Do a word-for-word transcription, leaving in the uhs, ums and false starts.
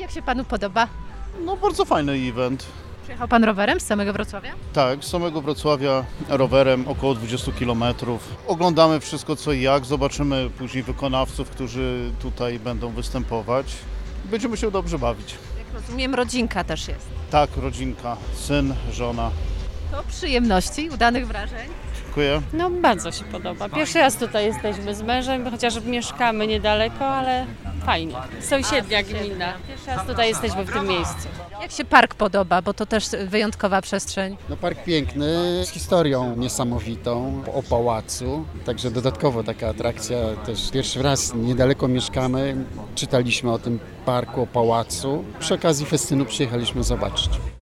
Jak się panu podoba? No bardzo fajny event. Przyjechał pan rowerem z samego Wrocławia? Tak, z samego Wrocławia rowerem około dwadzieścia kilometrów. Oglądamy wszystko co i jak, zobaczymy później wykonawców, którzy tutaj będą występować. Będziemy się dobrze bawić. Jak rozumiem, rodzinka też jest. Tak, rodzinka, syn, żona. To przyjemności, udanych wrażeń. Dziękuję. No bardzo się podoba. Pierwszy raz tutaj jesteśmy z mężem, chociaż mieszkamy niedaleko, ale fajnie. Sąsiednia gmina. Pierwszy raz tutaj jesteśmy w tym miejscu. Jak się park podoba, bo to też wyjątkowa przestrzeń. No park piękny, z historią niesamowitą o pałacu, także dodatkowo taka atrakcja też. Pierwszy raz niedaleko mieszkamy, czytaliśmy o tym parku, o pałacu. Przy okazji festynu przyjechaliśmy zobaczyć.